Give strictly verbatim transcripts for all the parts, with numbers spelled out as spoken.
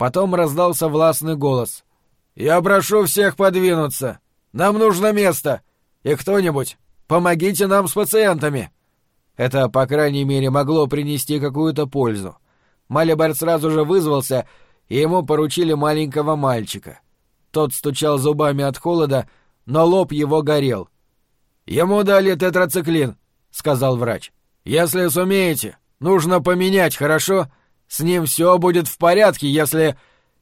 Потом раздался властный голос. «Я прошу всех подвинуться! Нам нужно место! И кто-нибудь, помогите нам с пациентами!» Это, по крайней мере, могло принести какую-то пользу. Малибард сразу же вызвался, и ему поручили маленького мальчика. Тот стучал зубами от холода, но лоб его горел. «Ему дали тетрациклин», — сказал врач. «Если сумеете, нужно поменять, хорошо? С ним все будет в порядке, если...»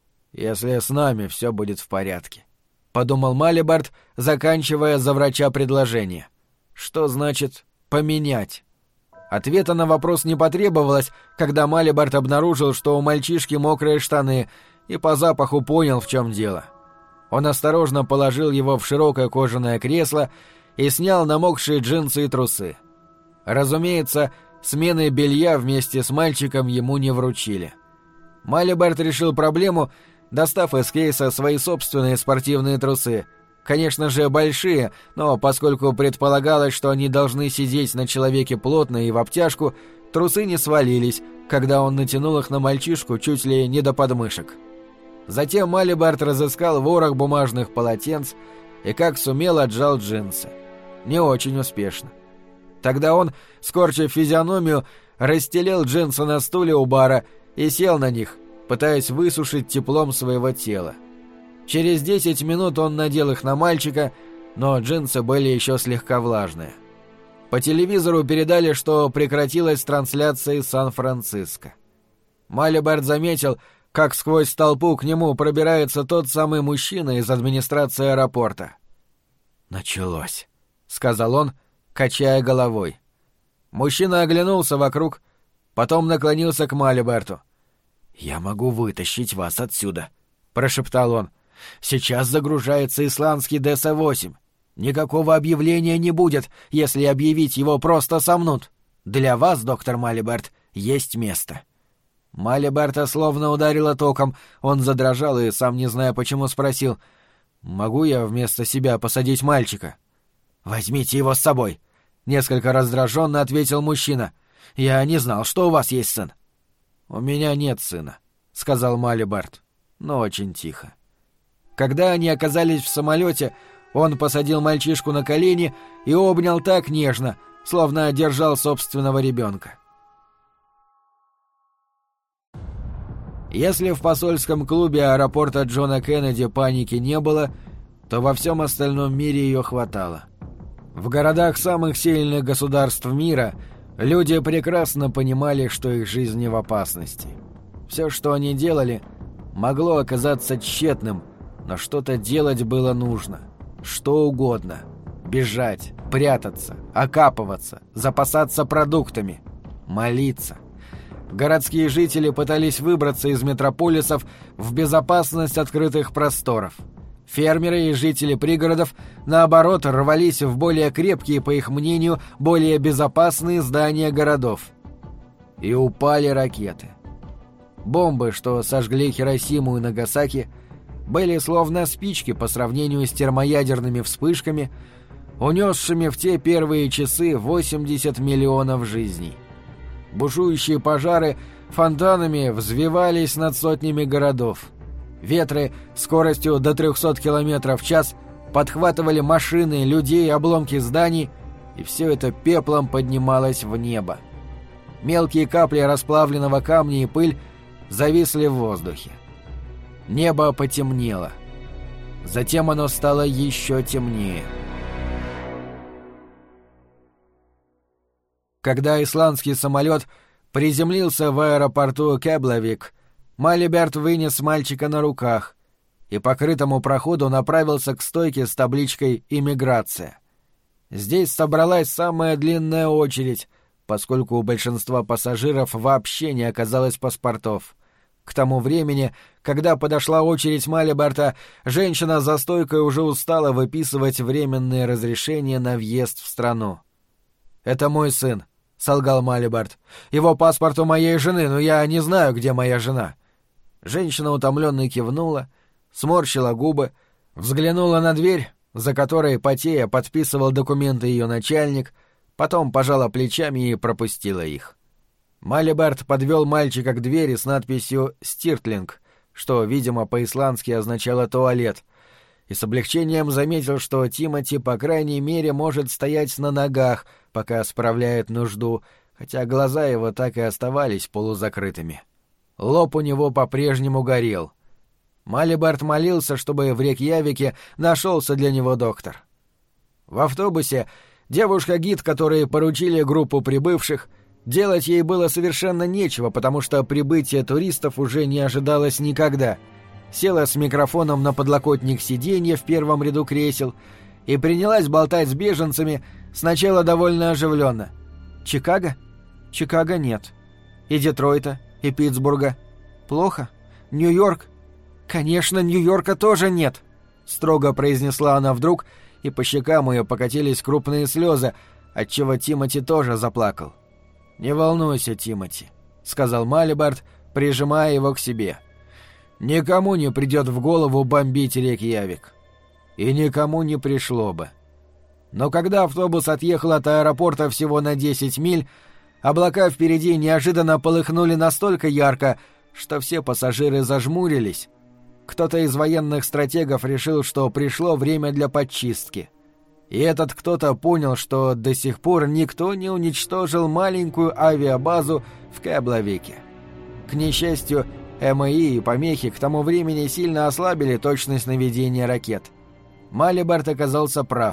«Если с нами все будет в порядке», — подумал Малибард, заканчивая за врача предложение. «Что значит «поменять»?» Ответа на вопрос не потребовалось, когда Малибард обнаружил, что у мальчишки мокрые штаны, и по запаху понял, в чем дело. Он осторожно положил его в широкое кожаное кресло и снял намокшие джинсы и трусы. Разумеется, смены белья вместе с мальчиком ему не вручили. Малибард решил проблему, достав из кейса свои собственные спортивные трусы. Конечно же, большие, но поскольку предполагалось, что они должны сидеть на человеке плотно и в обтяжку, трусы не свалились, когда он натянул их на мальчишку чуть ли не до подмышек. Затем Малибард разыскал ворох бумажных полотенц и как сумел отжал джинсы. Не очень успешно. Тогда он, скорчив физиономию, расстелил джинсы на стуле у бара и сел на них, пытаясь высушить теплом своего тела. Через десять минут он надел их на мальчика, но джинсы были еще слегка влажные. По телевизору передали, что прекратилась трансляция из Сан-Франциско. Малибард заметил, как сквозь толпу к нему пробирается тот самый мужчина из администрации аэропорта. «Началось», — сказал он, качая головой. Мужчина оглянулся вокруг, потом наклонился к Малибарду. «Я могу вытащить вас отсюда», — прошептал он. «Сейчас загружается исландский Дэ Эс восемь. Никакого объявления не будет, если объявить его просто сомнут. Для вас, доктор Малибард, есть место». Малибарда словно ударило током. Он задрожал и, сам не зная почему, спросил: «Могу я вместо себя посадить мальчика?» «Возьмите его с собой», — несколько раздраженно ответил мужчина. «Я не знал, что у вас есть сын». «У меня нет сына», — сказал Малибард, но очень тихо. Когда они оказались в самолете, он посадил мальчишку на колени и обнял так нежно, словно держал собственного ребенка. Если в посольском клубе аэропорта Джона Кеннеди паники не было, то во всем остальном мире ее хватало. В городах самых сильных государств мира люди прекрасно понимали, что их жизни в опасности. Все, что они делали, могло оказаться тщетным, но что-то делать было нужно. Что угодно. Бежать, прятаться, окапываться, запасаться продуктами, молиться. Городские жители пытались выбраться из метрополисов в безопасность открытых просторов. Фермеры и жители пригородов, наоборот, рвались в более крепкие, по их мнению, более безопасные здания городов. И упали ракеты. Бомбы, что сожгли Хиросиму и Нагасаки, были словно спички по сравнению с термоядерными вспышками, унесшими в те первые часы восемьдесят миллионов жизней. Бушующие пожары фонтанами взвивались над сотнями городов. Ветры скоростью до трехсот километров в час подхватывали машины, людей, обломки зданий, и все это пеплом поднималось в небо. Мелкие капли расплавленного камня и пыль зависли в воздухе. Небо потемнело. Затем оно стало еще темнее. Когда исландский самолет приземлился в аэропорту Кефлавик, Малибард вынес мальчика на руках и по крытому проходу направился к стойке с табличкой «Иммиграция». Здесь собралась самая длинная очередь, поскольку у большинства пассажиров вообще не оказалось паспортов. К тому времени, когда подошла очередь Малибарда, женщина за стойкой уже устала выписывать временные разрешения на въезд в страну. «Это мой сын», — солгал Малибард. «Его паспорт у моей жены, но я не знаю, где моя жена». Женщина утомленно кивнула, сморщила губы, взглянула на дверь, за которой, потея, подписывал документы ее начальник, потом пожала плечами и пропустила их. Малибард подвел мальчика к двери с надписью «Стиртлинг», что, видимо, по-исландски означало «туалет», и с облегчением заметил, что Тимоти, по крайней мере, может стоять на ногах, пока справляет нужду, хотя глаза его так и оставались полузакрытыми. Лоб у него по-прежнему горел. Малибард молился, чтобы в Рейкьявике нашелся для него доктор. В автобусе девушка-гид, которой поручили группу прибывших, делать ей было совершенно нечего, потому что прибытие туристов уже не ожидалось никогда. Села с микрофоном на подлокотник сиденья в первом ряду кресел и принялась болтать с беженцами сначала довольно оживленно. «Чикаго? Чикаго нет. И Детройта, и Питтсбурга. Плохо? Нью-Йорк? Конечно, Нью-Йорка тоже нет», — строго произнесла она вдруг, и по щекам ее покатились крупные слезы, отчего Тимоти тоже заплакал. «Не волнуйся, Тимоти», — сказал Малибард, прижимая его к себе. «Никому не придет в голову бомбить Рейкьявик. И никому не пришло бы». Но когда автобус отъехал от аэропорта всего на десять миль, облака впереди неожиданно полыхнули настолько ярко, что все пассажиры зажмурились. Кто-то из военных стратегов решил, что пришло время для подчистки. И этот кто-то понял, что до сих пор никто не уничтожил маленькую авиабазу в Кэблавике. К несчастью, МИ и помехи к тому времени сильно ослабили точность наведения ракет. Малибард оказался прав.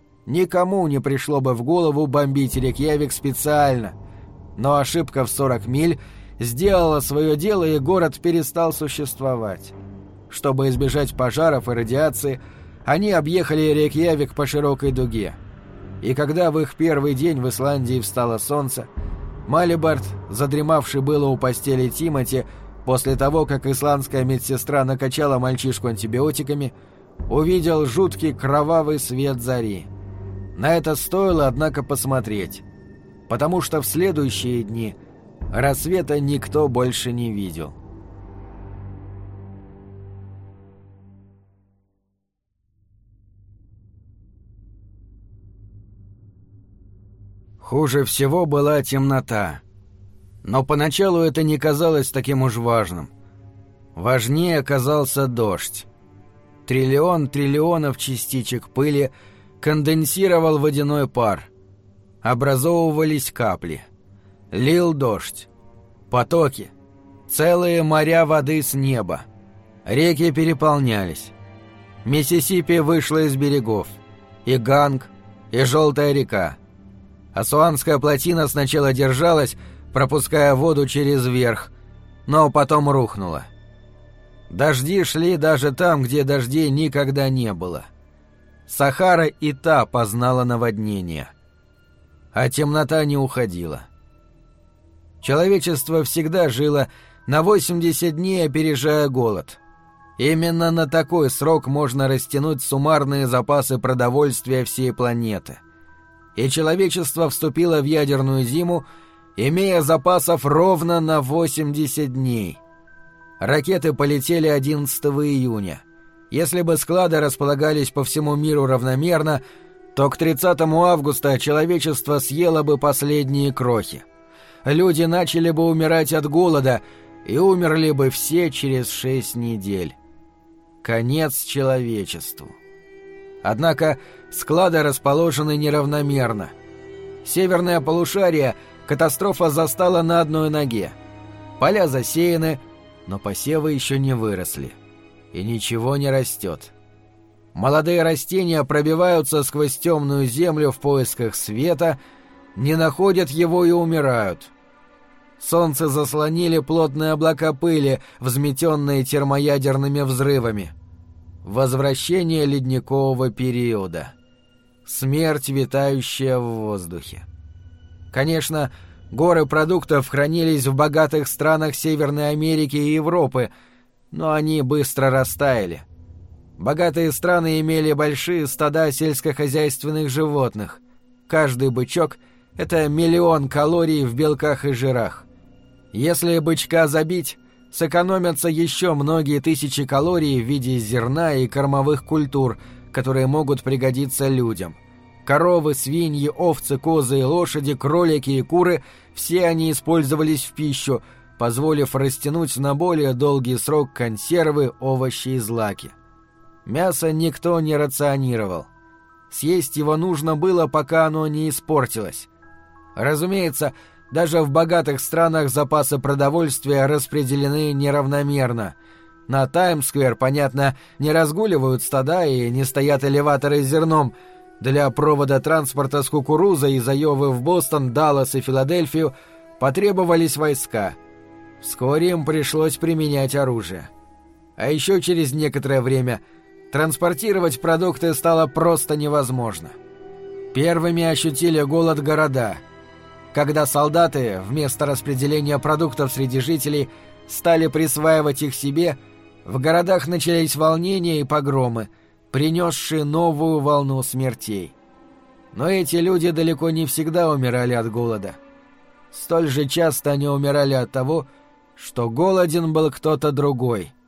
Никому не пришло бы в голову бомбить Рейкьявик специально. Но ошибка в сорок миль сделала свое дело, и город перестал существовать. Чтобы избежать пожаров и радиации, они объехали Рейкьявик по широкой дуге. И когда в их первый день в Исландии встало солнце, Малибард, задремавший было у постели Тимоти, после того, как исландская медсестра накачала мальчишку антибиотиками, увидел жуткий кровавый свет зари. На это стоило, однако, посмотреть, потому что в следующие дни рассвета никто больше не видел. Хуже всего была темнота. Но поначалу это не казалось таким уж важным. Важнее оказался дождь. Триллион триллионов частичек пыли конденсировал водяной пар. Образовывались капли. Лил дождь. Потоки. Целые моря воды с неба. Реки переполнялись. Миссисипи вышла из берегов. И Ганг, и Желтая река. Асуанская плотина сначала держалась, пропуская воду через верх, но потом рухнула. Дожди шли даже там, где дождей никогда не было. Сахара и та познала наводнение. А темнота не уходила. Человечество всегда жило на восемьдесят дней, опережая голод. Именно на такой срок можно растянуть суммарные запасы продовольствия всей планеты. И человечество вступило в ядерную зиму, имея запасов ровно на восемьдесят дней. Ракеты полетели одиннадцатого июня. Если бы склады располагались по всему миру равномерно, то к тридцатому августа человечество съело бы последние крохи. Люди начали бы умирать от голода, и умерли бы все через шесть недель. Конец человечеству. Однако склады расположены неравномерно. Северное полушарие катастрофа застала на одной ноге. Поля засеяны, но посевы еще не выросли. И ничего не растет. Молодые растения пробиваются сквозь темную землю в поисках света, не находят его и умирают. Солнце заслонили плотные облака пыли, взметенные термоядерными взрывами. Возвращение ледникового периода. Смерть, витающая в воздухе. Конечно, горы продуктов хранились в богатых странах Северной Америки и Европы, но они быстро растаяли. Богатые страны имели большие стада сельскохозяйственных животных. Каждый бычок — это миллион калорий в белках и жирах. Если бычка забить, сэкономятся еще многие тысячи калорий в виде зерна и кормовых культур, которые могут пригодиться людям. Коровы, свиньи, овцы, козы и лошади, кролики и куры — все они использовались в пищу, позволив растянуть на более долгий срок консервы, овощи и злаки. Мясо никто не рационировал. Съесть его нужно было, пока оно не испортилось. Разумеется, даже в богатых странах запасы продовольствия распределены неравномерно. На Таймс-сквер, понятно, не разгуливают стада и не стоят элеваторы с зерном. Для провода транспорта с кукурузой из Айовы в Бостон, Даллас и Филадельфию потребовались войска. Вскоре им пришлось применять оружие. А еще через некоторое время транспортировать продукты стало просто невозможно. Первыми ощутили голод города, когда солдаты вместо распределения продуктов среди жителей стали присваивать их себе. В городах начались волнения и погромы, принесшие новую волну смертей. Но эти люди далеко не всегда умирали от голода. Столь же часто они умирали от того, что голоден был кто-то другой,